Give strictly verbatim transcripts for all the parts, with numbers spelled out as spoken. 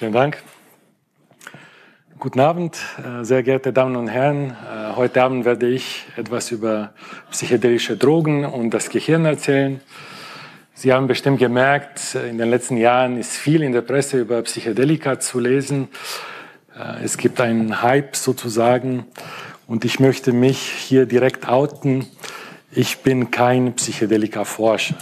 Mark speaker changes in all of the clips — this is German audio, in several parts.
Speaker 1: Vielen Dank. Guten Abend, sehr geehrte Damen und Herren. Heute Abend werde ich etwas über psychedelische Drogen und das Gehirn erzählen. Sie haben bestimmt gemerkt, in den letzten Jahren ist viel in der Presse über Psychedelika zu lesen. Es gibt einen Hype sozusagen und ich möchte mich hier direkt outen. Ich bin kein Psychedelika-Forscher.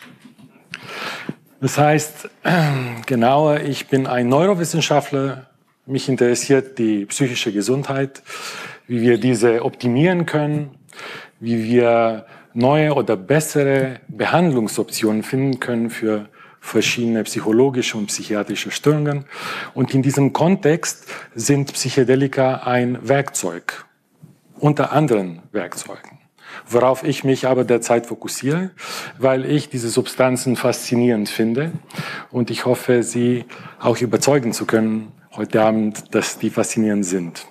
Speaker 1: Das heißt, genauer, ich bin ein Neurowissenschaftler. Mich interessiert die psychische Gesundheit, wie wir diese optimieren können, wie wir neue oder bessere Behandlungsoptionen finden können für verschiedene psychologische und psychiatrische Störungen. Und in diesem Kontext sind Psychedelika ein Werkzeug, unter anderen Werkzeugen. Worauf ich mich aber derzeit fokussiere, weil ich diese Substanzen faszinierend finde und ich hoffe, Sie auch überzeugen zu können heute Abend, dass die faszinierend sind.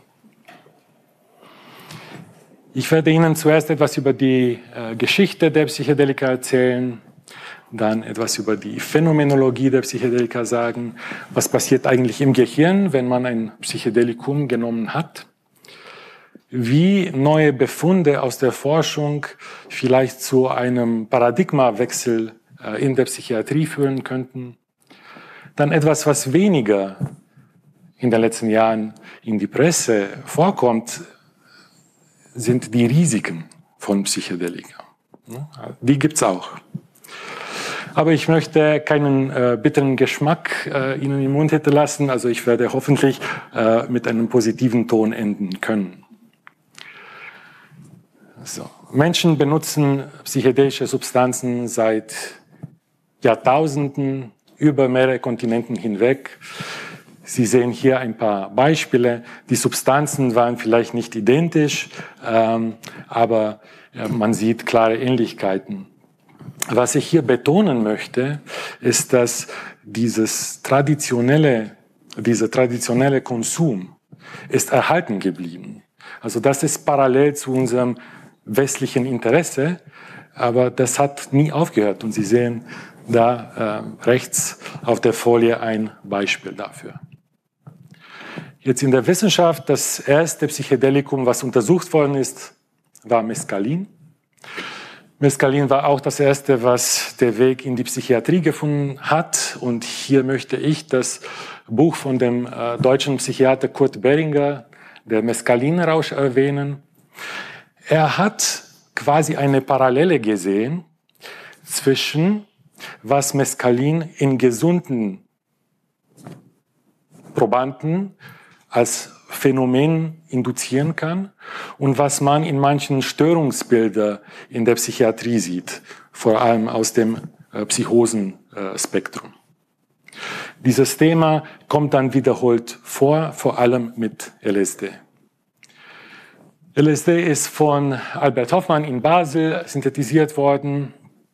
Speaker 1: Ich werde Ihnen zuerst etwas über die äh, Geschichte der Psychedelika erzählen, dann etwas über die Phänomenologie der Psychedelika sagen, was passiert eigentlich im Gehirn, wenn man ein Psychedelikum genommen hat, wie neue Befunde aus der Forschung vielleicht zu einem Paradigmawechsel in der Psychiatrie führen könnten. Dann etwas, was weniger in den letzten Jahren in die Presse vorkommt, sind die Risiken von Psychedelika. Die gibt's auch. Aber ich möchte keinen äh, bitteren Geschmack äh, Ihnen im Mund hinterlassen, also ich werde hoffentlich äh, mit einem positiven Ton enden können. So. Menschen benutzen psychedelische Substanzen seit Jahrtausenden über mehrere Kontinenten hinweg. Sie sehen hier ein paar Beispiele. Die Substanzen waren vielleicht nicht identisch, ähm, aber ja, man sieht klare Ähnlichkeiten. Was ich hier betonen möchte, ist, dass dieses traditionelle, dieser traditionelle Konsum ist erhalten geblieben. Also das ist parallel zu unserem westlichen Interesse, aber das hat nie aufgehört. Und Sie sehen da äh, rechts auf der Folie ein Beispiel dafür. Jetzt in der Wissenschaft, das erste Psychedelikum, was untersucht worden ist, war Mescalin. Mescalin war auch das erste, was der Weg in die Psychiatrie gefunden hat. Und hier möchte ich das Buch von dem äh, deutschen Psychiater Kurt Beringer, der Mescalin-Rausch, erwähnen. Er hat quasi eine Parallele gesehen zwischen was Mescalin in gesunden Probanden als Phänomen induzieren kann und was man in manchen Störungsbildern in der Psychiatrie sieht, vor allem aus dem äh, Psychosenspektrum. Äh, Dieses Thema kommt dann wiederholt vor, vor allem mit L S D. L S D ist von Albert Hofmann in Basel synthetisiert worden,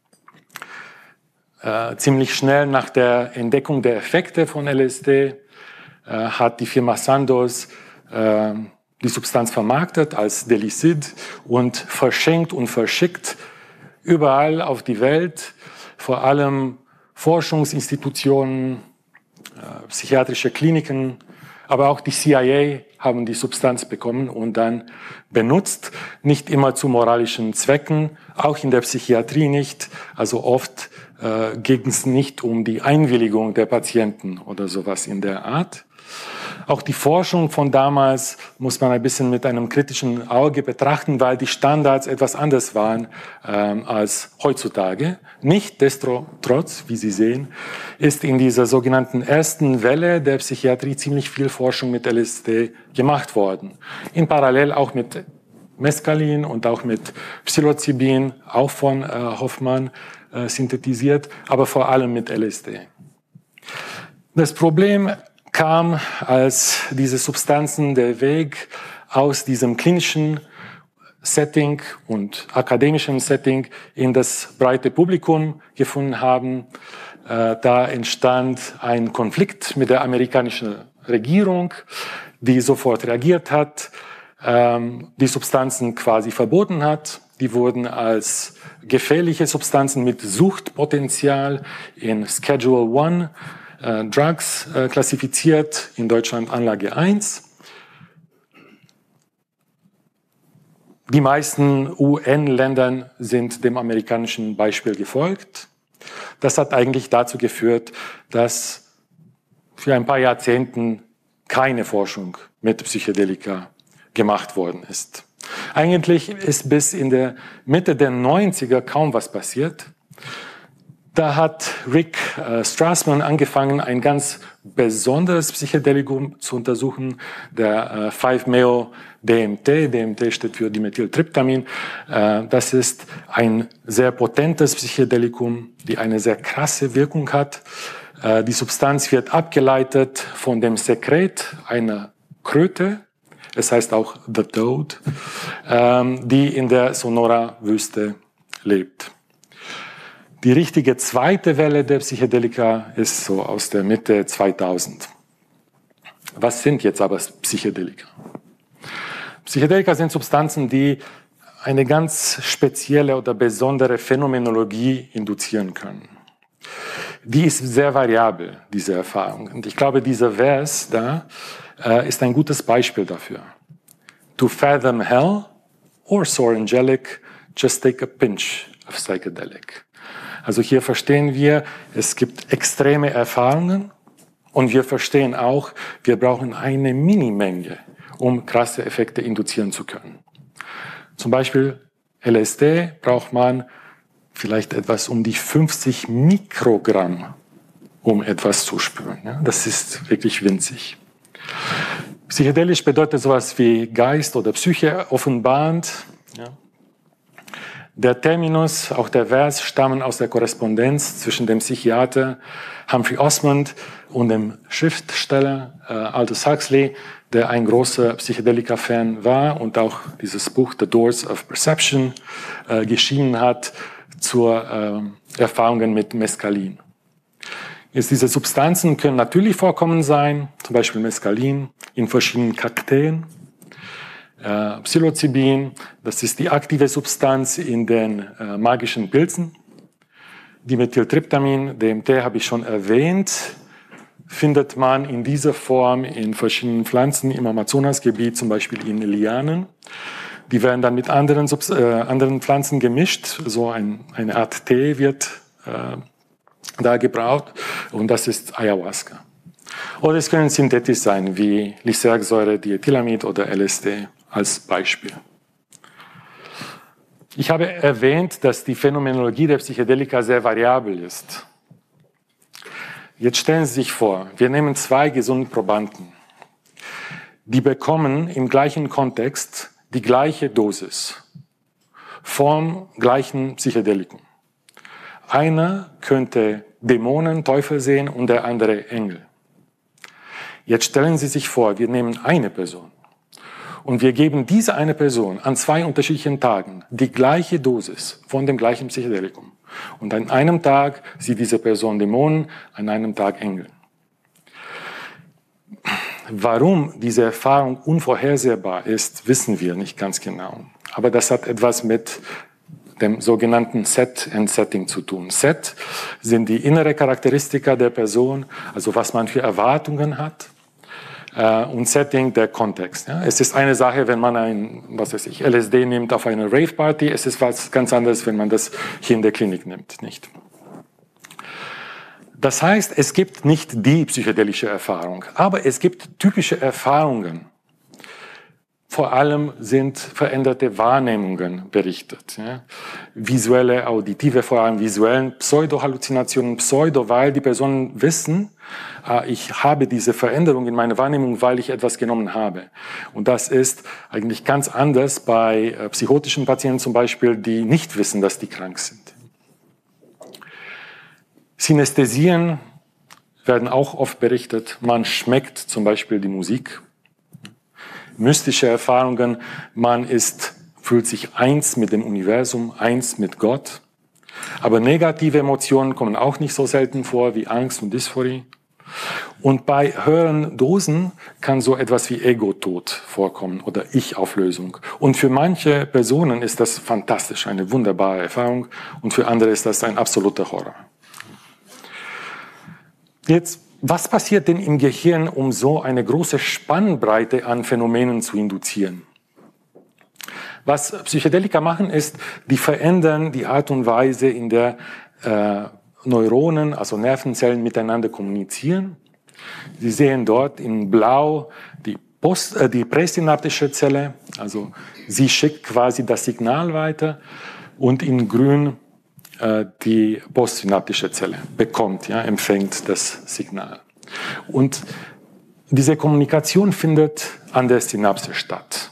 Speaker 1: äh, ziemlich schnell nach der Entdeckung der Effekte von L S D. Hat die Firma Sandoz äh, die Substanz vermarktet als Delicid und verschenkt und verschickt überall auf die Welt, vor allem Forschungsinstitutionen, äh, psychiatrische Kliniken, aber auch die C I A haben die Substanz bekommen und dann benutzt, nicht immer zu moralischen Zwecken, auch in der Psychiatrie nicht, also oft äh, ging es nicht um die Einwilligung der Patienten oder sowas in der Art. Auch die Forschung von damals muss man ein bisschen mit einem kritischen Auge betrachten, weil die Standards etwas anders waren ähm, als heutzutage. Nichtsdestotrotz, wie Sie sehen, ist in dieser sogenannten ersten Welle der Psychiatrie ziemlich viel Forschung mit L S D gemacht worden. In Parallel auch mit Mescalin und auch mit Psilocybin, auch von äh, Hoffmann äh, synthetisiert, aber vor allem mit L S D. Das Problem kam, als diese Substanzen der Weg aus diesem klinischen Setting und akademischen Setting in das breite Publikum gefunden haben. Äh, da entstand ein Konflikt mit der amerikanischen Regierung, die sofort reagiert hat, ähm, die Substanzen quasi verboten hat. Die wurden als gefährliche Substanzen mit Suchtpotenzial in Schedule One äh, Drugs äh, klassifiziert, in Deutschland Anlage eins. Die meisten U N-Länder sind dem amerikanischen Beispiel gefolgt. Das hat eigentlich dazu geführt, dass für ein paar Jahrzehnten keine Forschung mit Psychedelika gemacht worden ist. Eigentlich ist bis in der Mitte der neunziger kaum was passiert. Da hat Rick äh, Strassman angefangen, ein ganz besonderes Psychedelikum zu untersuchen, der äh, fünf Meo D M T. D M T steht für Dimethyltryptamin. Äh, das ist ein sehr potentes Psychedelikum, die eine sehr krasse Wirkung hat. Äh, die Substanz wird abgeleitet von dem Sekret einer Kröte. Es heißt auch The Toad, ähm, die in der Sonora-Wüste lebt. Die richtige zweite Welle der Psychedelika ist so aus der Mitte zweitausend. Was sind jetzt aber Psychedelika? Psychedelika sind Substanzen, die eine ganz spezielle oder besondere Phänomenologie induzieren können. Die ist sehr variabel, diese Erfahrung. Und ich glaube, dieser Vers da äh, ist ein gutes Beispiel dafür. To fathom hell or soar angelic, just take a pinch of psychedelic. Also hier verstehen wir, es gibt extreme Erfahrungen und wir verstehen auch, wir brauchen eine Minimenge, um krasse Effekte induzieren zu können. Zum Beispiel L S D braucht man vielleicht etwas um die fünfzig Mikrogramm, um etwas zu spüren. Ja, das ist wirklich winzig. Psychedelisch bedeutet sowas wie Geist oder Psyche offenbarend. Ja. Der Terminus, auch der Vers, stammen aus der Korrespondenz zwischen dem Psychiater Humphrey Osmond und dem Schriftsteller äh, Aldous Huxley, der ein großer Psychedelika-Fan war und auch dieses Buch The Doors of Perception äh, geschrieben hat zur äh, Erfahrungen mit Mescalin. Jetzt, diese Substanzen können natürlich vorkommen sein, zum Beispiel Mescalin in verschiedenen Kakteen. Äh, Psilocybin, das ist die aktive Substanz in den äh, magischen Pilzen. Dimethyltryptamin, D M T habe ich schon erwähnt, findet man in dieser Form in verschiedenen Pflanzen im Amazonasgebiet, zum Beispiel in Lianen. Die werden dann mit anderen, Subs äh, anderen Pflanzen gemischt, so ein, eine Art Tee wird äh, da gebraucht und das ist Ayahuasca. Oder es können synthetisch sein, wie Lysergsäure, Diethylamid oder L S D als Beispiel. Ich habe erwähnt, dass die Phänomenologie der Psychedelika sehr variabel ist. Jetzt stellen Sie sich vor, wir nehmen zwei gesunde Probanden. Die bekommen im gleichen Kontext die gleiche Dosis vom gleichen Psychedelikum. Einer könnte Dämonen, Teufel sehen und der andere Engel. Jetzt stellen Sie sich vor, wir nehmen eine Person und wir geben dieser eine Person an zwei unterschiedlichen Tagen die gleiche Dosis von dem gleichen Psychedelikum. Und an einem Tag sieht diese Person Dämonen, an einem Tag Engel. Warum diese Erfahrung unvorhersehbar ist, wissen wir nicht ganz genau. Aber das hat etwas mit dem sogenannten Set and Setting zu tun. Set sind die innere Charakteristika der Person, also was man für Erwartungen hat. Und Setting, der Kontext. Ja. Es ist eine Sache, wenn man ein, was weiß ich, L S D nimmt auf einer Rave-Party. Es ist was ganz anderes, wenn man das hier in der Klinik nimmt, nicht? Das heißt, es gibt nicht die psychedelische Erfahrung, aber es gibt typische Erfahrungen. Vor allem sind veränderte Wahrnehmungen berichtet. Ja. Visuelle, auditive, vor allem visuellen Pseudo-Halluzinationen, Pseudo, weil die Personen wissen, äh, ich habe diese Veränderung in meiner Wahrnehmung, weil ich etwas genommen habe. Und das ist eigentlich ganz anders bei äh, psychotischen Patienten zum Beispiel, die nicht wissen, dass die krank sind. Synästhesien werden auch oft berichtet. Man schmeckt zum Beispiel die Musik. Mystische Erfahrungen, man ist, fühlt sich eins mit dem Universum, eins mit Gott. Aber negative Emotionen kommen auch nicht so selten vor wie Angst und Dysphorie. Und bei höheren Dosen kann so etwas wie Ego-Tod vorkommen oder Ich-Auflösung. Und für manche Personen ist das fantastisch, eine wunderbare Erfahrung. Und für andere ist das ein absoluter Horror. Jetzt Was passiert denn im Gehirn, um so eine große Spannbreite an Phänomenen zu induzieren? Was Psychedelika machen, ist, die verändern die Art und Weise, in der äh, Neuronen, also Nervenzellen, miteinander kommunizieren. Sie sehen dort in Blau die, Post, äh, die präsynaptische Zelle, also sie schickt quasi das Signal weiter, und in Grün äh, die postsynaptische Zelle bekommt, ja, empfängt das Signal. Und diese Kommunikation findet an der Synapse statt.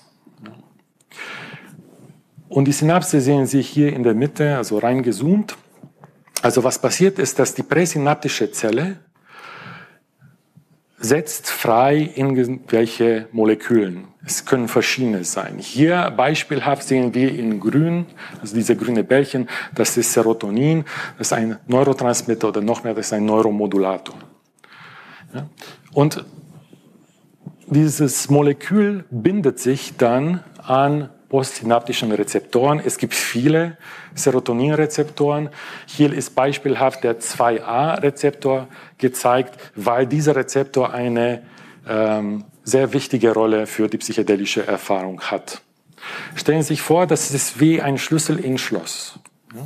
Speaker 1: Und die Synapse sehen Sie hier in der Mitte, also reingezoomt. Also was passiert ist, dass die präsynaptische Zelle setzt frei irgendwelche Molekülen. Es können verschiedene sein. Hier beispielhaft sehen wir in Grün, also diese grüne Bällchen, das ist Serotonin, das ist ein Neurotransmitter oder noch mehr, das ist ein Neuromodulator. Ja? Und dieses Molekül bindet sich dann an postsynaptischen Rezeptoren. Es gibt viele Serotoninrezeptoren. Hier ist beispielhaft der zwei A Rezeptor gezeigt, weil dieser Rezeptor eine ähm, sehr wichtige Rolle für die psychedelische Erfahrung hat. Stellen Sie sich vor, das ist wie ein Schlüssel in Schloss.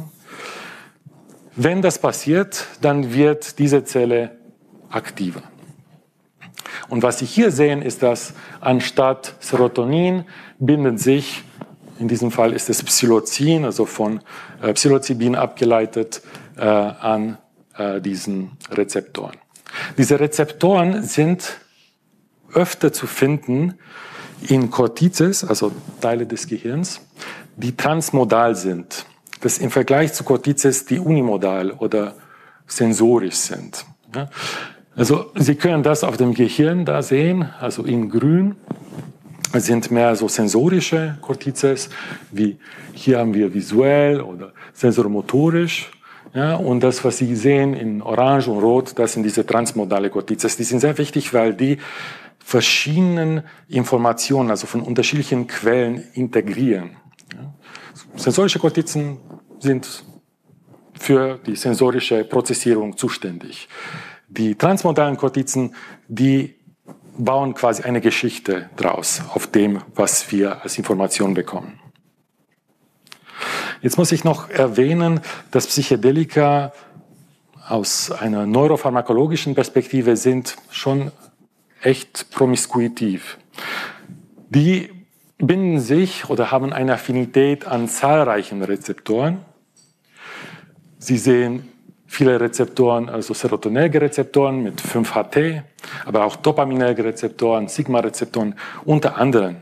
Speaker 1: Wenn das passiert, dann wird diese Zelle aktiver. Und was Sie hier sehen, ist, dass anstatt Serotonin bindet sich, in diesem Fall ist es Psilocin, also von äh, Psilocybin abgeleitet, äh, an äh, diesen Rezeptoren. Diese Rezeptoren sind öfter zu finden in Cortices, also Teile des Gehirns, die transmodal sind. Das im Vergleich zu Cortices, die unimodal oder sensorisch sind. Ja? Also Sie können das auf dem Gehirn da sehen, also in Grün sind mehr so sensorische Cortices, wie hier haben wir visuell oder sensormotorisch. Ja, und das, was Sie sehen in Orange und Rot, das sind diese transmodale Cortices. Die sind sehr wichtig, weil die verschiedenen Informationen, also von unterschiedlichen Quellen, integrieren. Ja. Sensorische Cortizen sind für die sensorische Prozessierung zuständig. Die transmodalen Cortizen, die bauen quasi eine Geschichte draus auf dem, was wir als Information bekommen. Jetzt muss ich noch erwähnen, dass Psychedelika aus einer neuropharmakologischen Perspektive sind schon echt promiskuitiv. Die binden sich oder haben eine Affinität an zahlreichen Rezeptoren. Sie sehen viele Rezeptoren, also serotonerge Rezeptoren mit fünf H T, aber auch dopaminerge Rezeptoren, Sigma-Rezeptoren unter anderem.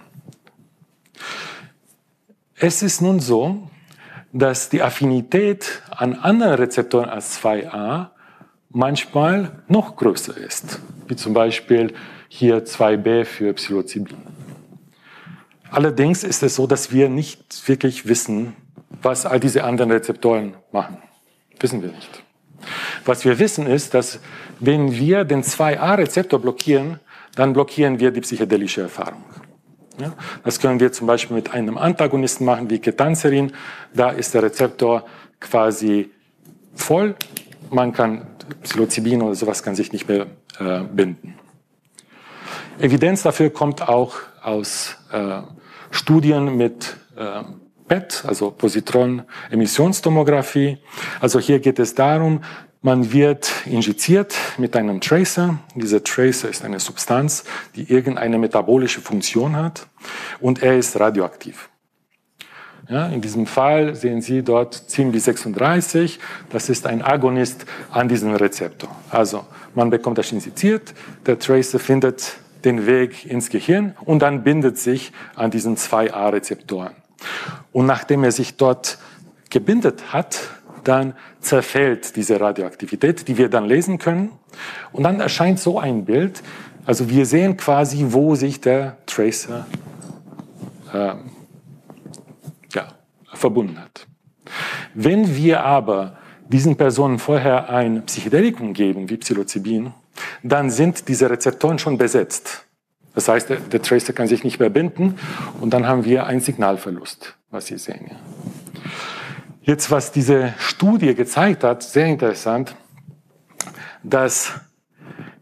Speaker 1: Es ist nun so, dass die Affinität an anderen Rezeptoren als zwei A manchmal noch größer ist, wie zum Beispiel hier zwei B für Psilocybin. Allerdings ist es so, dass wir nicht wirklich wissen, was all diese anderen Rezeptoren machen. Wissen wir nicht. Was wir wissen ist, dass wenn wir den zwei A Rezeptor blockieren, dann blockieren wir die psychedelische Erfahrung. Ja, das können wir zum Beispiel mit einem Antagonisten machen, wie Ketanserin. Da ist der Rezeptor quasi voll. Man kann Psilocybin oder sowas kann sich nicht mehr äh, binden. Evidenz dafür kommt auch aus äh, Studien mit äh, P E T, also Positron-Emissionstomographie. Also hier geht es darum, man wird injiziert mit einem Tracer. Dieser Tracer ist eine Substanz, die irgendeine metabolische Funktion hat und er ist radioaktiv. Ja, in diesem Fall sehen Sie dort zehn bis sechsunddreißig. Das ist ein Agonist an diesem Rezeptor. Also man bekommt das injiziert, der Tracer findet den Weg ins Gehirn und dann bindet sich an diesen zwei A Rezeptoren. Und nachdem er sich dort gebindet hat, dann zerfällt diese Radioaktivität, die wir dann lesen können. Und dann erscheint so ein Bild. Also wir sehen quasi, wo sich der Tracer äh, ja, verbunden hat. Wenn wir aber diesen Personen vorher ein Psychedelikum geben, wie Psilocybin, dann sind diese Rezeptoren schon besetzt. Das heißt, der, der Tracer kann sich nicht mehr binden und dann haben wir einen Signalverlust, was Sie sehen. Ja. Jetzt, was diese Studie gezeigt hat, sehr interessant, dass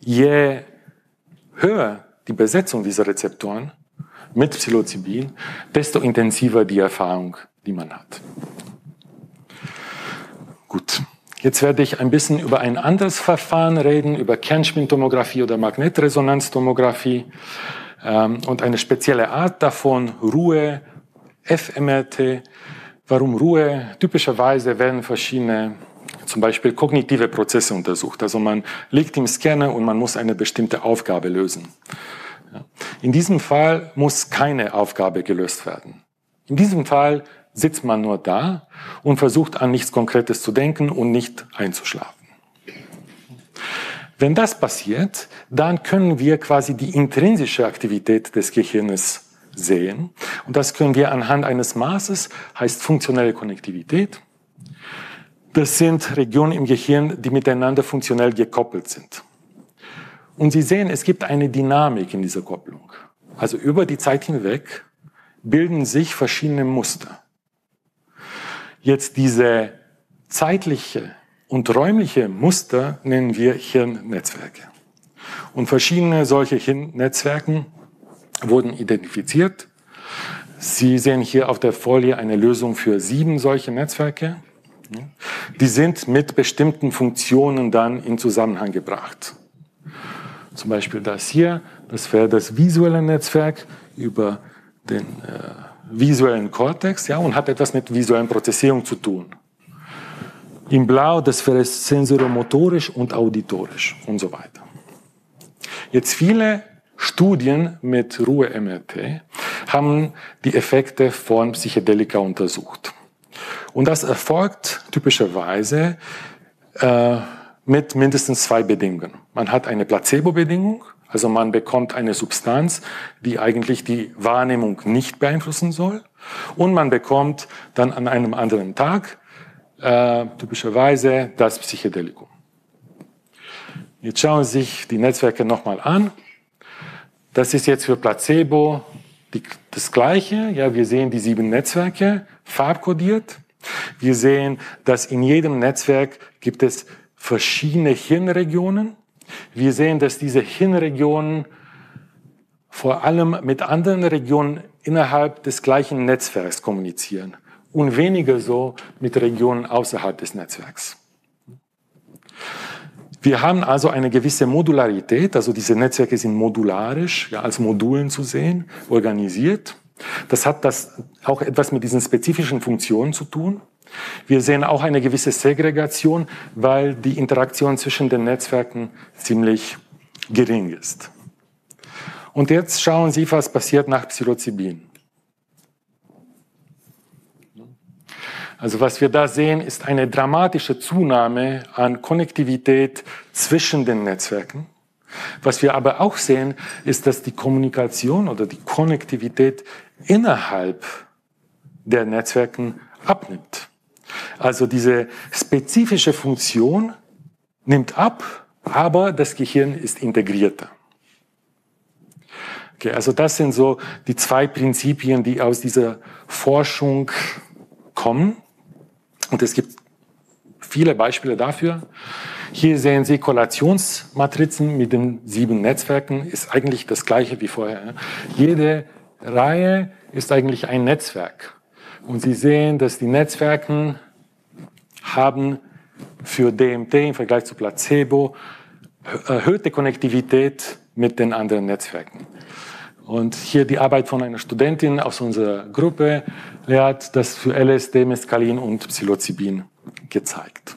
Speaker 1: je höher die Besetzung dieser Rezeptoren mit Psilocybin, desto intensiver die Erfahrung, die man hat. Gut, jetzt werde ich ein bisschen über ein anderes Verfahren reden, über Kernspintomographie oder Magnetresonanztomographie ähm, und eine spezielle Art davon, Ruhe, F M R T. Warum Ruhe? Typischerweise werden verschiedene, zum Beispiel kognitive Prozesse untersucht. Also man liegt im Scanner und man muss eine bestimmte Aufgabe lösen. In diesem Fall muss keine Aufgabe gelöst werden. In diesem Fall sitzt man nur da und versucht an nichts Konkretes zu denken und nicht einzuschlafen. Wenn das passiert, dann können wir quasi die intrinsische Aktivität des Gehirns sehen. Und das können wir anhand eines Maßes, heißt funktionelle Konnektivität. Das sind Regionen im Gehirn, die miteinander funktionell gekoppelt sind. Und Sie sehen, es gibt eine Dynamik in dieser Kopplung. Also über die Zeit hinweg bilden sich verschiedene Muster. Jetzt diese zeitliche und räumliche Muster nennen wir Hirnnetzwerke. Und verschiedene solche Hirnnetzwerke wurden identifiziert. Sie sehen hier auf der Folie eine Lösung für sieben solche Netzwerke. Die sind mit bestimmten Funktionen dann in Zusammenhang gebracht. Zum Beispiel das hier, das wäre das visuelle Netzwerk über den äh, visuellen Kortex, ja, und hat etwas mit visuellen Prozessierung zu tun. In Blau, das wäre sensoromotorisch und auditorisch und so weiter. Jetzt viele Studien mit Ruhe-M R T haben die Effekte von Psychedelika untersucht. Und das erfolgt typischerweise äh, mit mindestens zwei Bedingungen. Man hat eine Placebo-Bedingung, also man bekommt eine Substanz, die eigentlich die Wahrnehmung nicht beeinflussen soll. Und man bekommt dann an einem anderen Tag äh, typischerweise das Psychedelikum. Jetzt schauen Sie sich die Netzwerke nochmal an. Das ist jetzt für Placebo die, das Gleiche. Ja, wir sehen die sieben Netzwerke farbkodiert. Wir sehen, dass in jedem Netzwerk gibt es verschiedene Hirnregionen. Wir sehen, dass diese Hirnregionen vor allem mit anderen Regionen innerhalb des gleichen Netzwerks kommunizieren und weniger so mit Regionen außerhalb des Netzwerks. Wir haben also eine gewisse Modularität, also diese Netzwerke sind modularisch, ja, als Modulen zu sehen, organisiert. Das hat das auch etwas mit diesen spezifischen Funktionen zu tun. Wir sehen auch eine gewisse Segregation, weil die Interaktion zwischen den Netzwerken ziemlich gering ist. Und jetzt schauen Sie, was passiert nach Psilocybin. Also was wir da sehen, ist eine dramatische Zunahme an Konnektivität zwischen den Netzwerken. Was wir aber auch sehen, ist, dass die Kommunikation oder die Konnektivität innerhalb der Netzwerken abnimmt. Also diese spezifische Funktion nimmt ab, aber das Gehirn ist integrierter. Okay, also das sind so die zwei Prinzipien, die aus dieser Forschung kommen. Und es gibt viele Beispiele dafür. Hier sehen Sie Korrelationsmatrizen mit den sieben Netzwerken. Ist eigentlich das Gleiche wie vorher. Jede Reihe ist eigentlich ein Netzwerk. Und Sie sehen, dass die Netzwerke haben für D M T im Vergleich zu Placebo erhöhte Konnektivität mit den anderen Netzwerken. Und hier die Arbeit von einer Studentin aus unserer Gruppe, die hat das für L S D, Mescalin und Psilocybin gezeigt.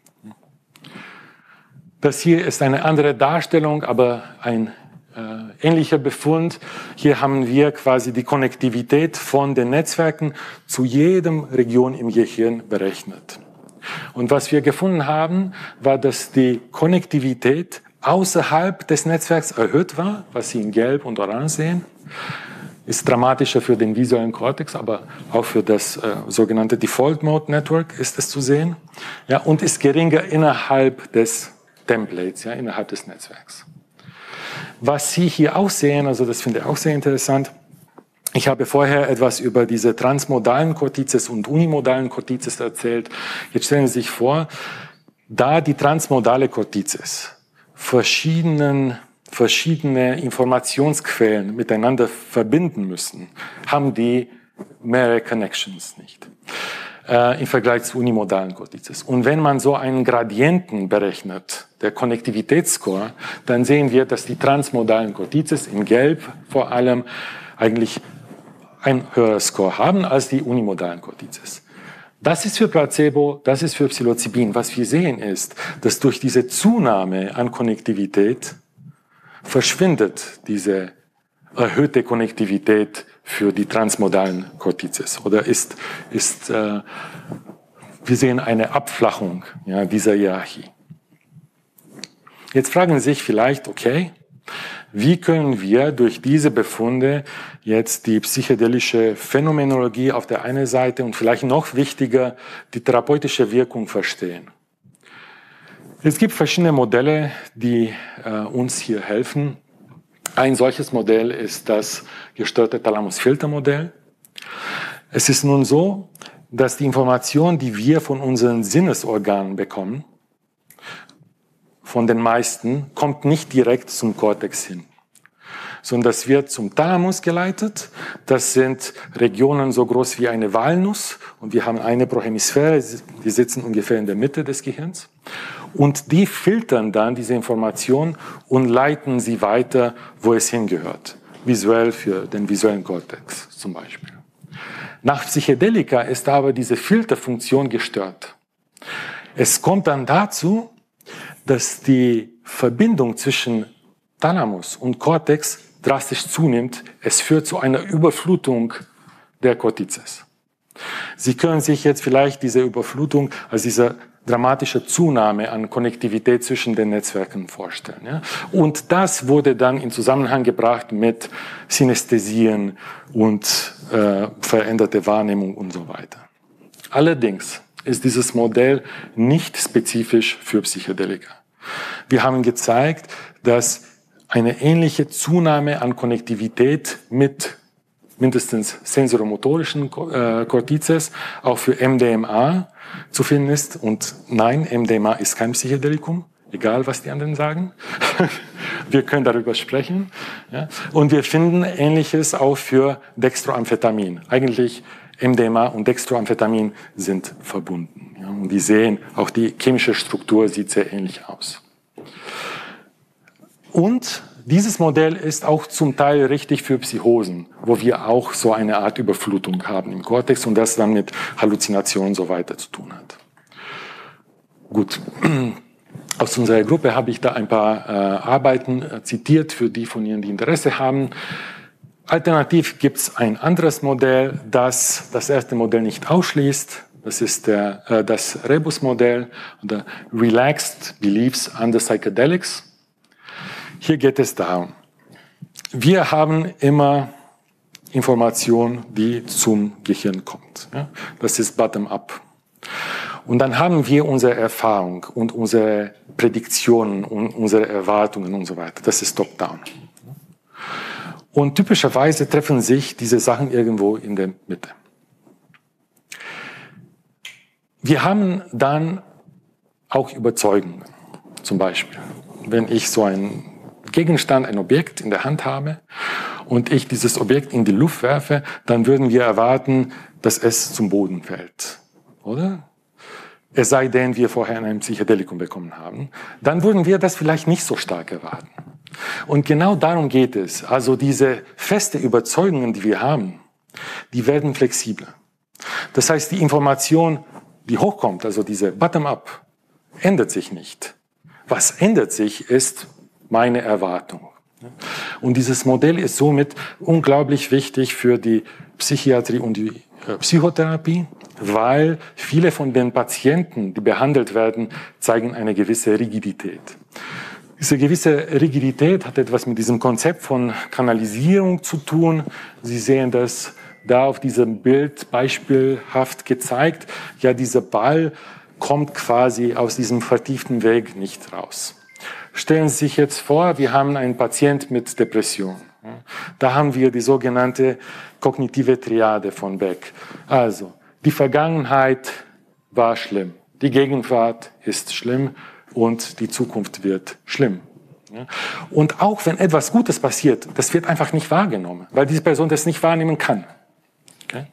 Speaker 1: Das hier ist eine andere Darstellung, aber ein äh, ähnlicher Befund. Hier haben wir quasi die Konnektivität von den Netzwerken zu jedem Region im Gehirn berechnet. Und was wir gefunden haben, war, dass die Konnektivität außerhalb des Netzwerks erhöht war, was Sie in Gelb und Orange sehen. Ist dramatischer für den visuellen Kortex, aber auch für das äh, sogenannte Default Mode Network ist es zu sehen. Ja, und ist geringer innerhalb des Templates, ja, innerhalb des Netzwerks. Was Sie hier auch sehen, also das finde ich auch sehr interessant, ich habe vorher etwas über diese transmodalen Kortizes und unimodalen Kortizes erzählt. Jetzt stellen Sie sich vor, da die transmodale Kortizes verschiedenen, verschiedene Informationsquellen miteinander verbinden müssen, haben die mehrere Connections nicht äh, im Vergleich zu unimodalen Kotizes. Und wenn man so einen Gradienten berechnet, der Konnektivitätsscore, dann sehen wir, dass die transmodalen Kotizes in Gelb vor allem eigentlich ein höheres Score haben als die unimodalen Kotizes. Das ist für Placebo, das ist für Psilocybin. Was wir sehen ist, dass durch diese Zunahme an Konnektivität verschwindet diese erhöhte Konnektivität für die transmodalen Kotizes. Oder ist, ist äh, wir sehen eine Abflachung ja, dieser Hierarchie. Jetzt fragen Sie sich vielleicht, okay, wie können wir durch diese Befunde jetzt die psychedelische Phänomenologie auf der einen Seite und vielleicht noch wichtiger die therapeutische Wirkung verstehen? Es gibt verschiedene Modelle, die äh, uns hier helfen. Ein solches Modell ist das gestörte Thalamus-Filter-Modell. Es ist nun so, dass die Information, die wir von unseren Sinnesorganen bekommen, von den meisten, kommt nicht direkt zum Kortex hin, sondern das wird zum Thalamus geleitet. Das sind Regionen so groß wie eine Walnuss und wir haben eine pro Hemisphäre, die sitzen ungefähr in der Mitte des Gehirns. Und die filtern dann diese Information und leiten sie weiter, wo es hingehört. Visuell für den visuellen Kortex zum Beispiel. Nach Psychedelika ist aber diese Filterfunktion gestört. Es kommt dann dazu, dass die Verbindung zwischen Thalamus und Kortex drastisch zunimmt. Es führt zu einer Überflutung der Cortices. Sie können sich jetzt vielleicht diese Überflutung als diese dramatische Zunahme an Konnektivität zwischen den Netzwerken vorstellen. Ja? Und das wurde dann in Zusammenhang gebracht mit Synästhesien und äh, veränderte Wahrnehmung und so weiter. Allerdings ist dieses Modell nicht spezifisch für Psychedelika. Wir haben gezeigt, dass eine ähnliche Zunahme an Konnektivität mit mindestens sensoromotorischen äh, Cortices auch für M D M A zu finden ist. Und nein, M D M A ist kein Psychedelikum, egal was die anderen sagen. Wir können darüber sprechen. Ja. Und wir finden Ähnliches auch für Dextroamphetamin. Eigentlich M D M A und Dextroamphetamin sind verbunden. Ja. Und die sehen, auch die chemische Struktur sieht sehr ähnlich aus. Und dieses Modell ist auch zum Teil richtig für Psychosen, wo wir auch so eine Art Überflutung haben im Kortex und das dann mit Halluzinationen und so weiter zu tun hat. Gut, aus unserer Gruppe habe ich da ein paar äh, Arbeiten äh, zitiert, für die von Ihnen, die Interesse haben. Alternativ gibt es ein anderes Modell, das das erste Modell nicht ausschließt. Das ist der, äh, das Rebus-Modell oder Relaxed Beliefs under Psychedelics. Hier geht es darum, wir haben immer Information, die zum Gehirn kommt. Ja? Das ist bottom-up. Und dann haben wir unsere Erfahrung und unsere Prädiktionen und unsere Erwartungen und so weiter. Das ist top-down. Und typischerweise treffen sich diese Sachen irgendwo in der Mitte. Wir haben dann auch Überzeugungen. Zum Beispiel, wenn ich so ein Gegenstand, ein Objekt in der Hand habe und ich dieses Objekt in die Luft werfe, dann würden wir erwarten, dass es zum Boden fällt, oder? Es sei denn, wir vorher ein Psychedelikum bekommen haben, dann würden wir das vielleicht nicht so stark erwarten. Und genau darum geht es. Also diese feste Überzeugungen, die wir haben, die werden flexibler. Das heißt, die Information, die hochkommt, also diese Bottom-up, ändert sich nicht. Was ändert sich, ist meine Erwartung. Und dieses Modell ist somit unglaublich wichtig für die Psychiatrie und die Psychotherapie, weil viele von den Patienten, die behandelt werden, zeigen eine gewisse Rigidität. Diese gewisse Rigidität hat etwas mit diesem Konzept von Kanalisierung zu tun. Sie sehen das da auf diesem Bild beispielhaft gezeigt. Ja, dieser Ball kommt quasi aus diesem vertieften Weg nicht raus. Stellen Sie sich jetzt vor, wir haben einen Patient mit Depression. Da haben wir die sogenannte kognitive Triade von Beck. Also, die Vergangenheit war schlimm, die Gegenwart ist schlimm und die Zukunft wird schlimm Ja? Und auch wenn etwas Gutes passiert, das wird einfach nicht wahrgenommen, weil diese Person das nicht wahrnehmen kann. Okay?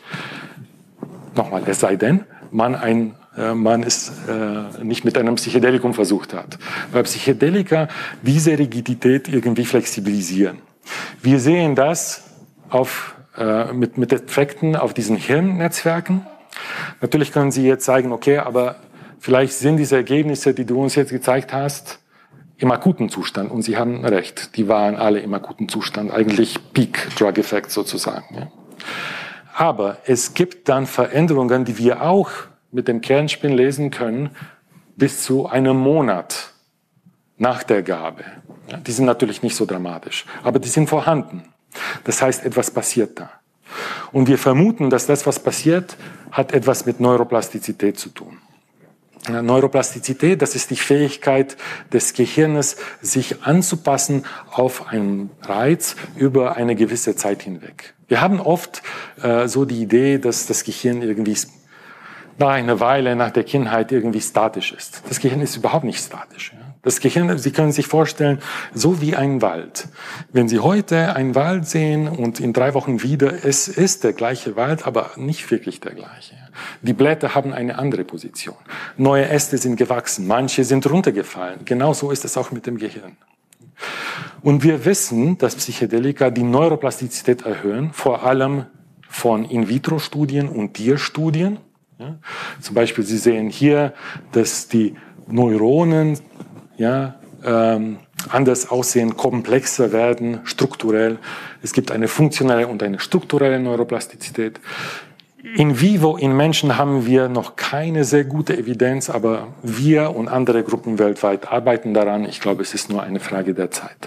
Speaker 1: Nochmal, es sei denn, man, ein, äh, man es äh, nicht mit einem Psychedelikum versucht hat. Weil Psychedelika diese Rigidität irgendwie flexibilisieren. Wir sehen das auf, äh, mit, mit Effekten auf diesen Hirnnetzwerken. Natürlich können Sie jetzt sagen, okay, aber vielleicht sind diese Ergebnisse, die du uns jetzt gezeigt hast, im akuten Zustand. Und Sie haben recht, die waren alle im akuten Zustand, eigentlich Peak Drug Effect sozusagen. Ja. Aber es gibt dann Veränderungen, die wir auch mit dem Kernspin lesen können, bis zu einem Monat nach der Gabe. Ja, die sind natürlich nicht so dramatisch, aber die sind vorhanden. Das heißt, etwas passiert da. Und wir vermuten, dass das, was passiert, hat etwas mit Neuroplastizität zu tun. Ja, Neuroplastizität, das ist die Fähigkeit des Gehirnes, sich anzupassen auf einen Reiz über eine gewisse Zeit hinweg. Wir haben oft äh, so die Idee, dass das Gehirn irgendwie nach einer Weile, nach der Kindheit irgendwie statisch ist. Das Gehirn ist überhaupt nicht statisch. Ja. Das Gehirn, Sie können sich vorstellen, so wie ein Wald. Wenn Sie heute einen Wald sehen und in drei Wochen wieder, es ist der gleiche Wald, aber nicht wirklich der gleiche. Die Blätter haben eine andere Position. Neue Äste sind gewachsen, manche sind runtergefallen. Genauso ist es auch mit dem Gehirn. Und wir wissen, dass Psychedelika die Neuroplastizität erhöhen, vor allem von In-vitro-Studien und Tierstudien. Ja, zum Beispiel, Sie sehen hier, dass die Neuronen ja, ähm, anders aussehen, komplexer werden, strukturell. Es gibt eine funktionelle und eine strukturelle Neuroplastizität. In vivo, in Menschen haben wir noch keine sehr gute Evidenz, aber wir und andere Gruppen weltweit arbeiten daran. Ich glaube, es ist nur eine Frage der Zeit.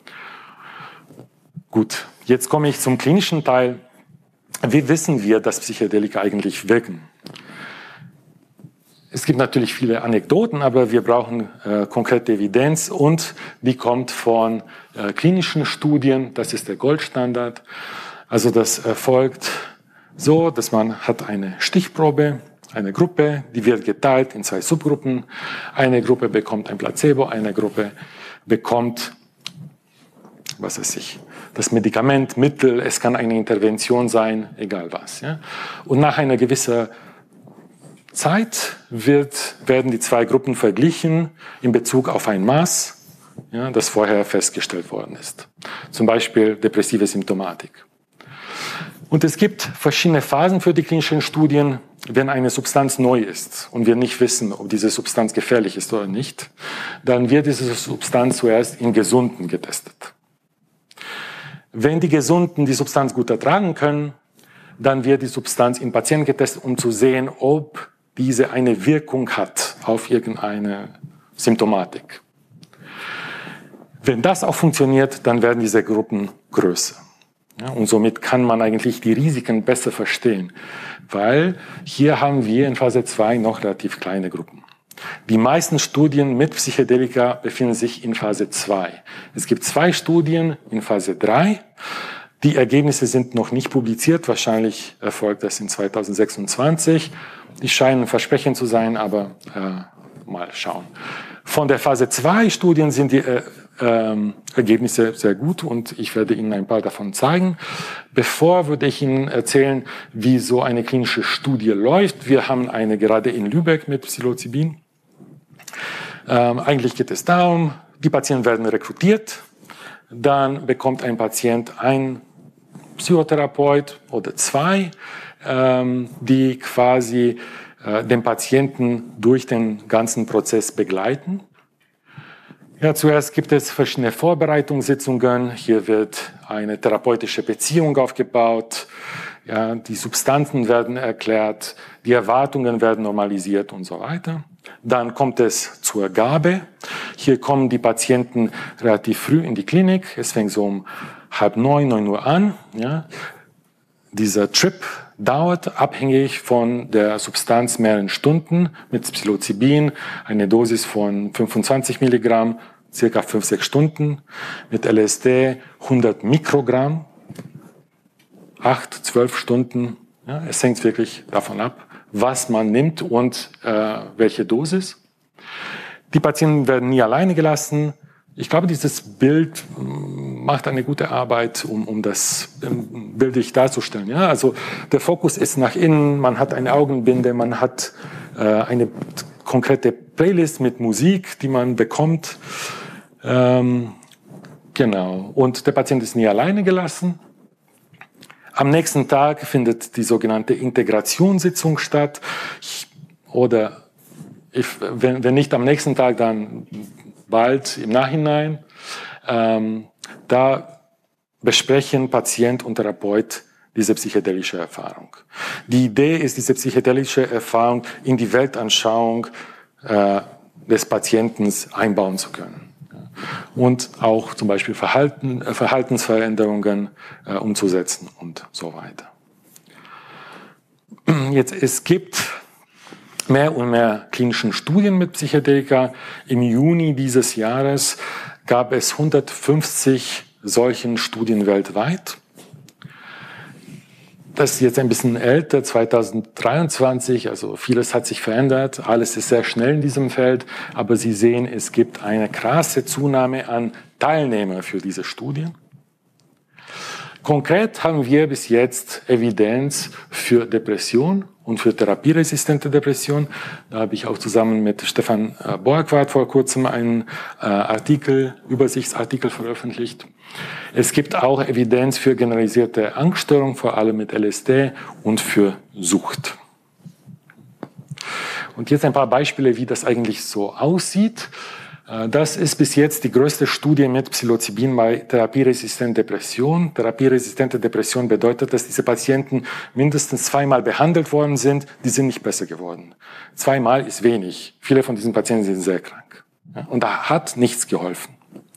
Speaker 1: Gut, jetzt komme ich zum klinischen Teil. Wie wissen wir, dass Psychedelika eigentlich wirken? Es gibt natürlich viele Anekdoten, aber wir brauchen äh, konkrete Evidenz und die kommt von äh, klinischen Studien. Das ist der Goldstandard. Also das erfolgt so, dass man hat eine Stichprobe, eine Gruppe, die wird geteilt in zwei Subgruppen. Eine Gruppe bekommt ein Placebo, eine Gruppe bekommt, was weiß ich, das Medikament, Mittel, es kann eine Intervention sein, egal was. Ja? Und nach einer gewissen Zeit wird, werden die zwei Gruppen verglichen in Bezug auf ein Maß, ja, das vorher festgestellt worden ist. Zum Beispiel depressive Symptomatik. Und es gibt verschiedene Phasen für die klinischen Studien. Wenn eine Substanz neu ist und wir nicht wissen, ob diese Substanz gefährlich ist oder nicht, dann wird diese Substanz zuerst in Gesunden getestet. Wenn die Gesunden die Substanz gut ertragen können, dann wird die Substanz in Patienten getestet, um zu sehen, ob diese eine Wirkung hat auf irgendeine Symptomatik. Wenn das auch funktioniert, dann werden diese Gruppen größer. Ja, und somit kann man eigentlich die Risiken besser verstehen, weil hier haben wir in Phase zwei noch relativ kleine Gruppen. Die meisten Studien mit Psychedelika befinden sich in Phase zwei. Es gibt zwei Studien in Phase drei. Die Ergebnisse sind noch nicht publiziert. Wahrscheinlich erfolgt das in zweitausendsechsundzwanzig. Die scheinen versprechend zu sein, aber äh, mal schauen. Von der Phase zwei Studien sind die äh, äh, Ergebnisse sehr gut und ich werde Ihnen ein paar davon zeigen. Bevor würde ich Ihnen erzählen, wie so eine klinische Studie läuft. Wir haben eine gerade in Lübeck mit Psilocybin. Ähm, eigentlich geht es darum, die Patienten werden rekrutiert. Dann bekommt ein Patient ein Psychotherapeut oder zwei, ähm, die quasi äh, den Patienten durch den ganzen Prozess begleiten. Ja, zuerst gibt es verschiedene Vorbereitungssitzungen. Hier wird eine therapeutische Beziehung aufgebaut. Ja, die Substanzen werden erklärt, die Erwartungen werden normalisiert und so weiter. Dann kommt es zur Gabe. Hier kommen die Patienten relativ früh in die Klinik. Es fängt so um halb neun, neun Uhr an. Ja. Dieser Trip dauert abhängig von der Substanz mehreren Stunden. Mit Psilocybin eine Dosis von fünfundzwanzig Milligramm, circa fünf, sechs Stunden. Mit L S D hundert Mikrogramm, acht, zwölf Stunden. Ja, es hängt wirklich davon ab, was man nimmt und äh, welche Dosis. Die Patienten werden nie alleine gelassen. ich glaube, dieses Bild macht eine gute Arbeit, um, um das bildlich darzustellen. Ja, also der Fokus ist nach innen, man hat eine Augenbinde, man hat äh, eine konkrete Playlist mit Musik, die man bekommt. Ähm, genau. Und der Patient ist nie alleine gelassen. Am nächsten Tag findet die sogenannte Integrationssitzung statt. Ich, oder ich, wenn, wenn nicht am nächsten Tag, dann bald im Nachhinein. Ähm, da besprechen Patient und Therapeut diese psychedelische Erfahrung. Die Idee ist, diese psychedelische Erfahrung in die Weltanschauung äh, des Patienten einbauen zu können. Und auch zum Beispiel Verhalten, äh, Verhaltensveränderungen äh, umzusetzen und so weiter. Jetzt, es gibt mehr und mehr klinischen Studien mit Psychedelika. Im Juni dieses Jahres gab es hundertfünfzig solchen Studien weltweit. Das ist jetzt ein bisschen älter, zweitausenddreiundzwanzig, also vieles hat sich verändert, alles ist sehr schnell in diesem Feld, aber Sie sehen, es gibt eine krasse Zunahme an Teilnehmern für diese Studien. Konkret haben wir bis jetzt Evidenz für Depression und für therapieresistente Depression. Da habe ich auch zusammen mit Stefan Borgward vor kurzem einen äh, Artikel, Übersichtsartikel veröffentlicht. Es gibt auch Evidenz für generalisierte Angststörung, vor allem mit L S D und für Sucht. Und jetzt ein paar Beispiele, wie das eigentlich so aussieht. Das ist bis jetzt die größte Studie mit Psilocybin bei therapieresistenter Depression. Therapieresistente Depression bedeutet, dass diese Patienten mindestens zweimal behandelt worden sind, die sind nicht besser geworden. Zweimal ist wenig. Viele von diesen Patienten sind sehr krank. Und da hat nichts geholfen.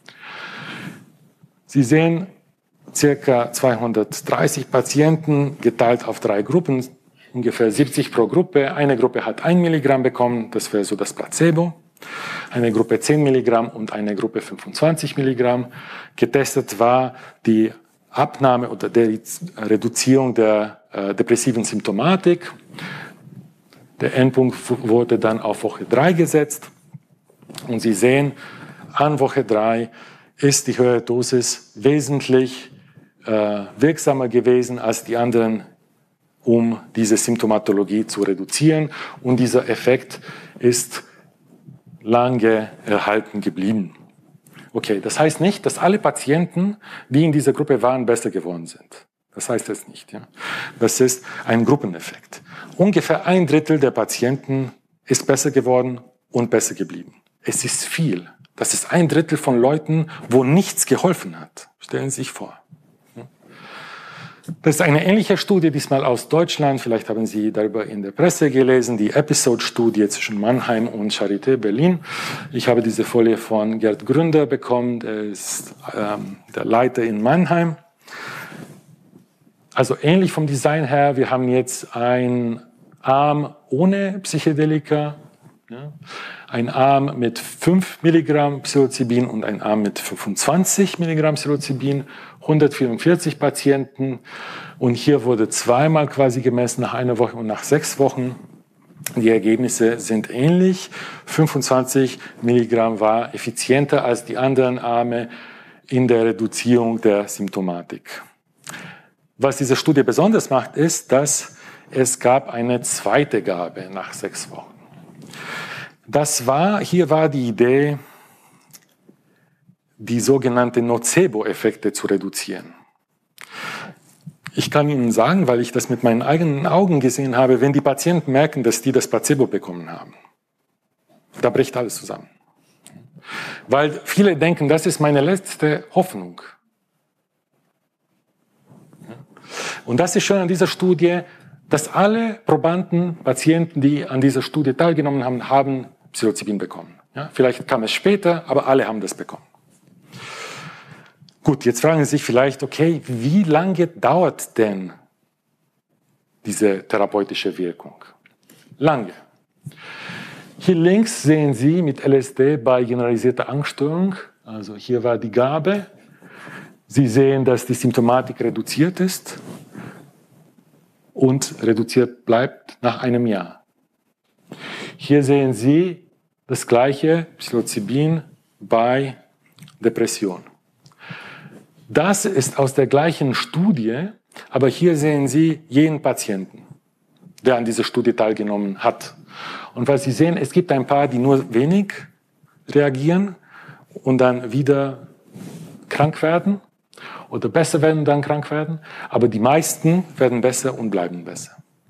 Speaker 1: Sie sehen circa zweihundertdreißig Patienten geteilt auf drei Gruppen, ungefähr siebzig pro Gruppe. Eine Gruppe hat ein Milligramm bekommen, das wäre so das Placebo. Eine Gruppe zehn Milligramm und eine Gruppe fünfundzwanzig Milligramm. Getestet war die Abnahme oder die Reduzierung der äh, depressiven Symptomatik. Der Endpunkt wurde dann auf Woche drei gesetzt. Und Sie sehen, an Woche drei ist die höhere Dosis wesentlich äh, wirksamer gewesen als die anderen, um diese Symptomatologie zu reduzieren. Und dieser Effekt ist lange erhalten geblieben. Okay, das heißt nicht, dass alle Patienten, die in dieser Gruppe waren, besser geworden sind. Das heißt es nicht. Ja. Das ist ein Gruppeneffekt. Ungefähr ein Drittel der Patienten ist besser geworden und besser geblieben. Es ist viel. Das ist ein Drittel von Leuten, wo nichts geholfen hat. Stellen Sie sich vor. Das ist eine ähnliche Studie, diesmal aus Deutschland. Vielleicht haben Sie darüber in der Presse gelesen, die Episode-Studie zwischen Mannheim und Charité Berlin. Ich habe diese Folie von Gerd Gründer bekommen, der ist ähm, der Leiter in Mannheim. Also ähnlich vom Design her, wir haben jetzt einen Arm ohne Psychedelika, ja, ein Arm mit fünf Milligramm Psilocybin und ein Arm mit fünfundzwanzig Milligramm Psilocybin, hundertvierundvierzig Patienten. Und hier wurde zweimal quasi gemessen, nach einer Woche und nach sechs Wochen. Die Ergebnisse sind ähnlich. fünfundzwanzig Milligramm war effizienter als die anderen Arme in der Reduzierung der Symptomatik. Was diese Studie besonders macht, ist, dass es gab eine zweite Gabe nach sechs Wochen. Das war, hier war die Idee, die sogenannten Nocebo-Effekte zu reduzieren. Ich kann Ihnen sagen, weil ich das mit meinen eigenen Augen gesehen habe, wenn die Patienten merken, dass die das Placebo bekommen haben, da bricht alles zusammen. Weil viele denken, das ist meine letzte Hoffnung. Und das ist schon an dieser Studie, dass alle Probanden, Patienten, die an dieser Studie teilgenommen haben, haben Psilocybin bekommen. Ja, vielleicht kam es später, aber alle haben das bekommen. Gut, jetzt fragen Sie sich vielleicht, okay, wie lange dauert denn diese therapeutische Wirkung? Lange. Hier links sehen Sie mit L S D bei generalisierter Angststörung, also hier war die Gabe. Sie sehen, dass die Symptomatik reduziert ist und reduziert bleibt nach einem Jahr. Hier sehen Sie das gleiche Psilocybin bei Depression. Das ist aus der gleichen Studie, aber hier sehen Sie jeden Patienten, der an dieser Studie teilgenommen hat. Und was Sie sehen, es gibt ein paar, die nur wenig reagieren und dann wieder krank werden oder besser werden und dann krank werden, aber die meisten werden besser und bleiben besser.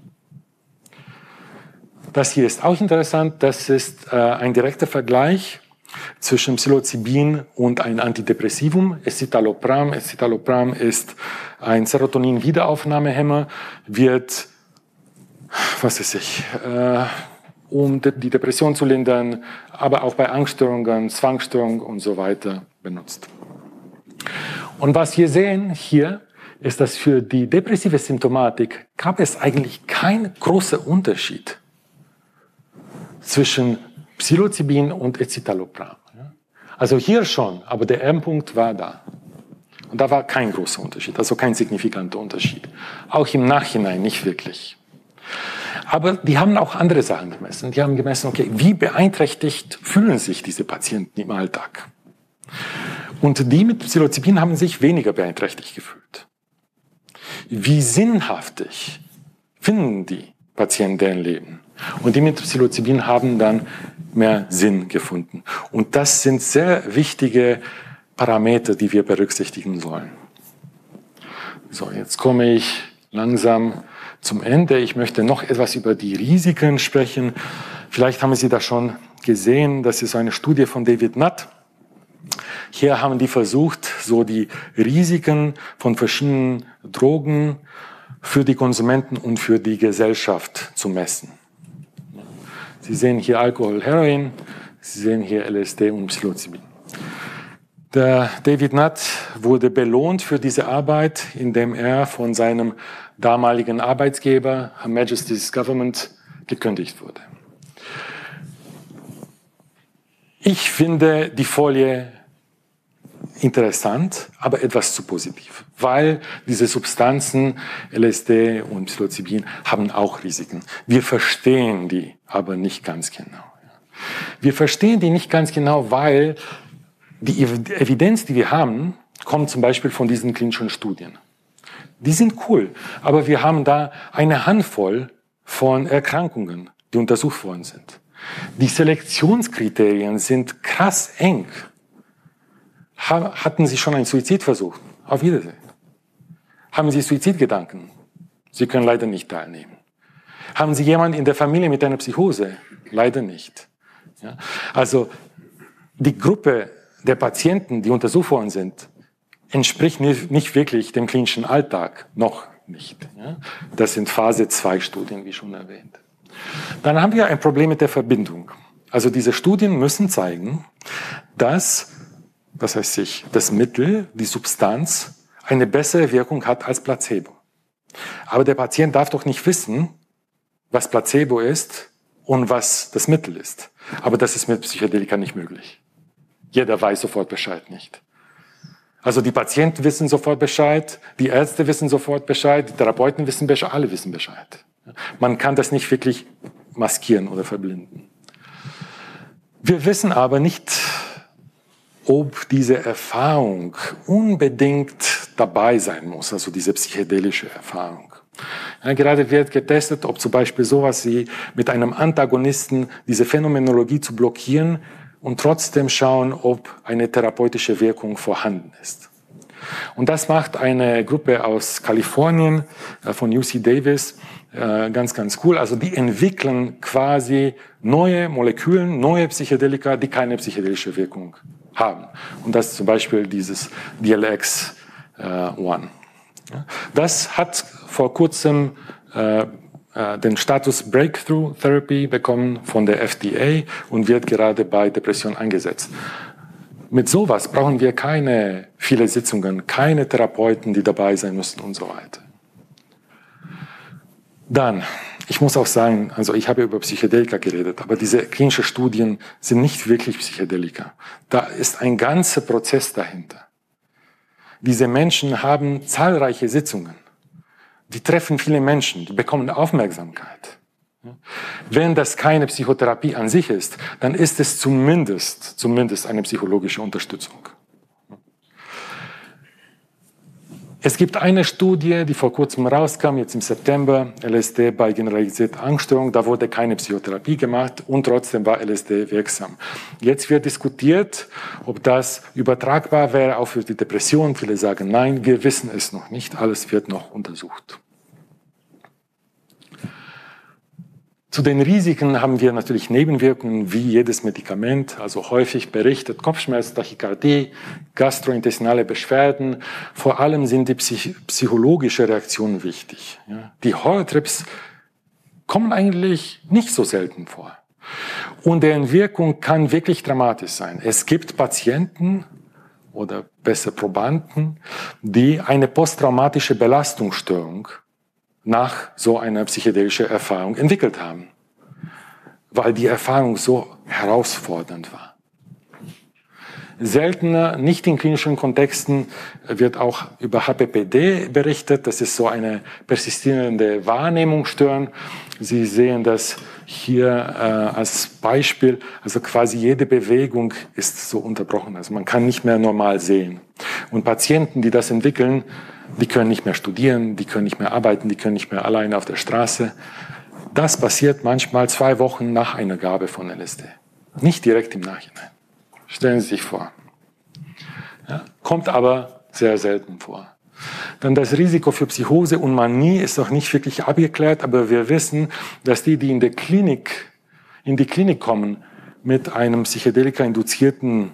Speaker 1: Das hier ist auch interessant, das ist äh, ein direkter Vergleich zwischen Psilocybin und ein Antidepressivum, Escitalopram. Escitalopram ist ein Serotonin-Wiederaufnahmehemmer, wird, was weiß ich, äh, um die Depression zu lindern, aber auch bei Angststörungen, Zwangsstörungen und so weiter benutzt. Und was wir sehen hier, ist, dass für die depressive Symptomatik gab es eigentlich keinen großen Unterschied zwischen Psilocybin und Escitalopram. Also hier schon, aber der Endpunkt war da. Und da war kein großer Unterschied, also kein signifikanter Unterschied. Auch im Nachhinein nicht wirklich. Aber die haben auch andere Sachen gemessen. Die haben gemessen, okay, wie beeinträchtigt fühlen sich diese Patienten im Alltag? Und die mit Psilocybin haben sich weniger beeinträchtigt gefühlt. Wie sinnhaftig finden die Patienten deren Leben? Und die mit Psilocybin haben dann mehr Sinn gefunden. Und das sind sehr wichtige Parameter, die wir berücksichtigen sollen. So, jetzt komme ich langsam zum Ende. Ich möchte noch etwas über die Risiken sprechen. Vielleicht haben Sie das schon gesehen. Das ist eine Studie von David Nutt. Hier haben die versucht, so die Risiken von verschiedenen Drogen für die Konsumenten und für die Gesellschaft zu messen. Sie sehen hier Alkohol, Heroin, Sie sehen hier L S D und Psilocybin. Der David Nutt wurde belohnt für diese Arbeit, indem er von seinem damaligen Arbeitgeber, Her Majesty's Government, gekündigt wurde. Ich finde die Folie interessant, aber etwas zu positiv, weil diese Substanzen, L S D und Psilocybin, haben auch Risiken. Wir verstehen die aber nicht ganz genau. Wir verstehen die nicht ganz genau, weil die Evidenz, die wir haben, kommt zum Beispiel von diesen klinischen Studien. Die sind cool, aber wir haben da eine Handvoll von Erkrankungen, die untersucht worden sind. Die Selektionskriterien sind krass eng. Hatten Sie schon einen Suizidversuch? Auf Wiedersehen. Haben Sie Suizidgedanken? Sie können leider nicht teilnehmen. Haben Sie jemanden in der Familie mit einer Psychose? Leider nicht. Ja? Also die Gruppe der Patienten, die untersucht worden sind, entspricht nicht, nicht wirklich dem klinischen Alltag, noch nicht. Ja? Das sind Phase zwei Studien, wie schon erwähnt. Dann haben wir ein Problem mit der Verbindung. Also diese Studien müssen zeigen, dass, was heißt ich, das Mittel, die Substanz, eine bessere Wirkung hat als Placebo. Aber der Patient darf doch nicht wissen, was Placebo ist und was das Mittel ist. Aber das ist mit Psychedelika nicht möglich. Jeder weiß sofort Bescheid nicht. Also die Patienten wissen sofort Bescheid, die Ärzte wissen sofort Bescheid, die Therapeuten wissen Bescheid, alle wissen Bescheid. Man kann das nicht wirklich maskieren oder verblinden. Wir wissen aber nicht, ob diese Erfahrung unbedingt dabei sein muss, also diese psychedelische Erfahrung. Ja, gerade wird getestet, ob zum Beispiel sowas wie mit einem Antagonisten diese Phänomenologie zu blockieren und trotzdem schauen, ob eine therapeutische Wirkung vorhanden ist. Und das macht eine Gruppe aus Kalifornien von U C Davis ganz, ganz cool. Also die entwickeln quasi neue Moleküle, neue Psychedelika, die keine psychedelische Wirkung haben. Und das ist zum Beispiel dieses D L X eins. Das hat vor kurzem äh, den Status Breakthrough Therapy bekommen von der F D A und wird gerade bei Depression eingesetzt. Mit sowas brauchen wir keine viele Sitzungen, keine Therapeuten, die dabei sein müssen und so weiter. Dann, ich muss auch sagen, also ich habe über Psychedelika geredet, aber diese klinischen Studien sind nicht wirklich Psychedelika. Da ist ein ganzer Prozess dahinter. Diese Menschen haben zahlreiche Sitzungen. Die treffen viele Menschen, die bekommen Aufmerksamkeit. Wenn das keine Psychotherapie an sich ist, dann ist es zumindest, zumindest eine psychologische Unterstützung. Es gibt eine Studie, die vor kurzem rauskam, jetzt im September, L S D bei generalisierter Angststörung. Da wurde keine Psychotherapie gemacht und trotzdem war L S D wirksam. Jetzt wird diskutiert, ob das übertragbar wäre, auch für die Depression. Viele sagen nein, wir wissen es noch nicht. Alles wird noch untersucht. Zu den Risiken haben wir natürlich Nebenwirkungen wie jedes Medikament, also häufig berichtet Kopfschmerz, Tachykardie, gastrointestinale Beschwerden. Vor allem sind die psych psychologische Reaktionen wichtig. Ja. Die Horrortrips kommen eigentlich nicht so selten vor. Und deren Wirkung kann wirklich dramatisch sein. Es gibt Patienten oder besser Probanden, die eine posttraumatische Belastungsstörung nach so einer psychedelischen Erfahrung entwickelt haben, weil die Erfahrung so herausfordernd war. Seltener, nicht in klinischen Kontexten, wird auch über H P P D berichtet. Das ist so eine persistierende Wahrnehmungsstörung. Sie sehen das hier äh, als Beispiel. Also quasi jede Bewegung ist so unterbrochen. Also man kann nicht mehr normal sehen. Und Patienten, die das entwickeln, die können nicht mehr studieren, die können nicht mehr arbeiten, die können nicht mehr alleine auf der Straße. Das passiert manchmal zwei Wochen nach einer Gabe von L S D. Nicht direkt im Nachhinein. Stellen Sie sich vor. Ja, kommt aber sehr selten vor. Dann das Risiko für Psychose und Manie ist noch nicht wirklich abgeklärt, aber wir wissen, dass die, die in der Klinik, in die Klinik kommen mit einem Psychedelika-induzierten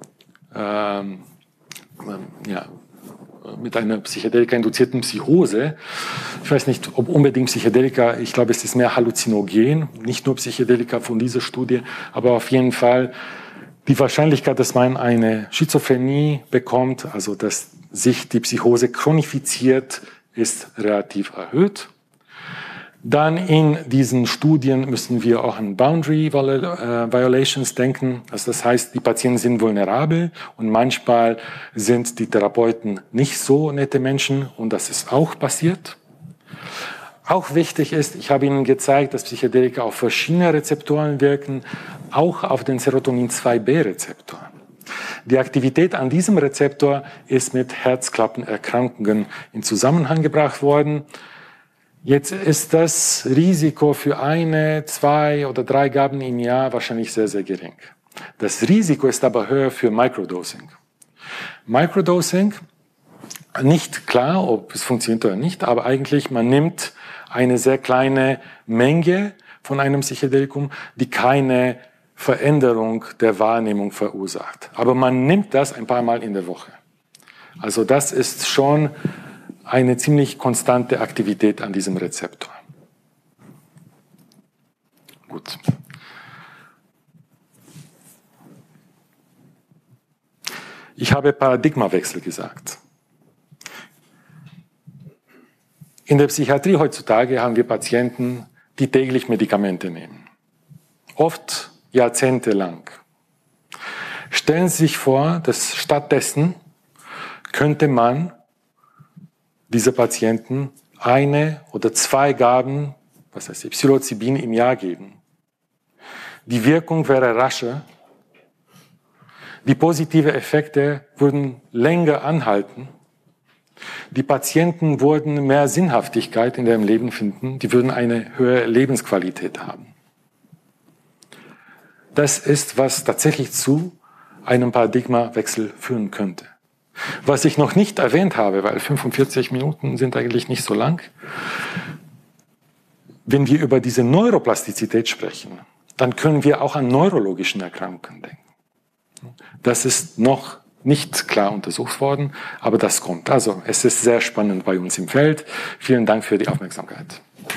Speaker 1: ähm, ja, mit einer Psychedelika-induzierten Psychose. Ich weiß nicht, ob unbedingt Psychedelika, ich glaube, es ist mehr Halluzinogen, nicht nur Psychedelika von dieser Studie, aber auf jeden Fall die Wahrscheinlichkeit, dass man eine Schizophrenie bekommt, also dass sich die Psychose chronifiziert, ist relativ erhöht. Dann in diesen Studien müssen wir auch an Boundary Violations denken. Also das heißt, die Patienten sind vulnerabel und manchmal sind die Therapeuten nicht so nette Menschen und das ist auch passiert. Auch wichtig ist, ich habe Ihnen gezeigt, dass Psychedelika auf verschiedene Rezeptoren wirken, auch auf den Serotonin zwei B Rezeptor. Die Aktivität an diesem Rezeptor ist mit Herzklappenerkrankungen in Zusammenhang gebracht worden. Jetzt ist das Risiko für eine, zwei oder drei Gaben im Jahr wahrscheinlich sehr, sehr gering. Das Risiko ist aber höher für Microdosing. Microdosing, nicht klar, ob es funktioniert oder nicht, aber eigentlich man nimmt eine sehr kleine Menge von einem Psychedelikum, die keine Veränderung der Wahrnehmung verursacht. Aber man nimmt das ein paar Mal in der Woche. Also das ist schon eine ziemlich konstante Aktivität an diesem Rezeptor. Gut. Ich habe Paradigmawechsel gesagt. In der Psychiatrie heutzutage haben wir Patienten, die täglich Medikamente nehmen. Oft jahrzehntelang. Stellen Sie sich vor, dass stattdessen könnte man diese Patienten eine oder zwei Gaben, was heißt Psilocybin im Jahr geben. Die Wirkung wäre rascher. Die positiven Effekte würden länger anhalten. Die Patienten würden mehr Sinnhaftigkeit in ihrem Leben finden. Die würden eine höhere Lebensqualität haben. Das ist, was tatsächlich zu einem Paradigmawechsel führen könnte. Was ich noch nicht erwähnt habe, weil fünfundvierzig Minuten sind eigentlich nicht so lang, wenn wir über diese Neuroplastizität sprechen, dann können wir auch an neurologischen Erkrankungen denken. Das ist noch nicht klar untersucht worden, aber das kommt. Also es ist sehr spannend bei uns im Feld. Vielen Dank für die Aufmerksamkeit.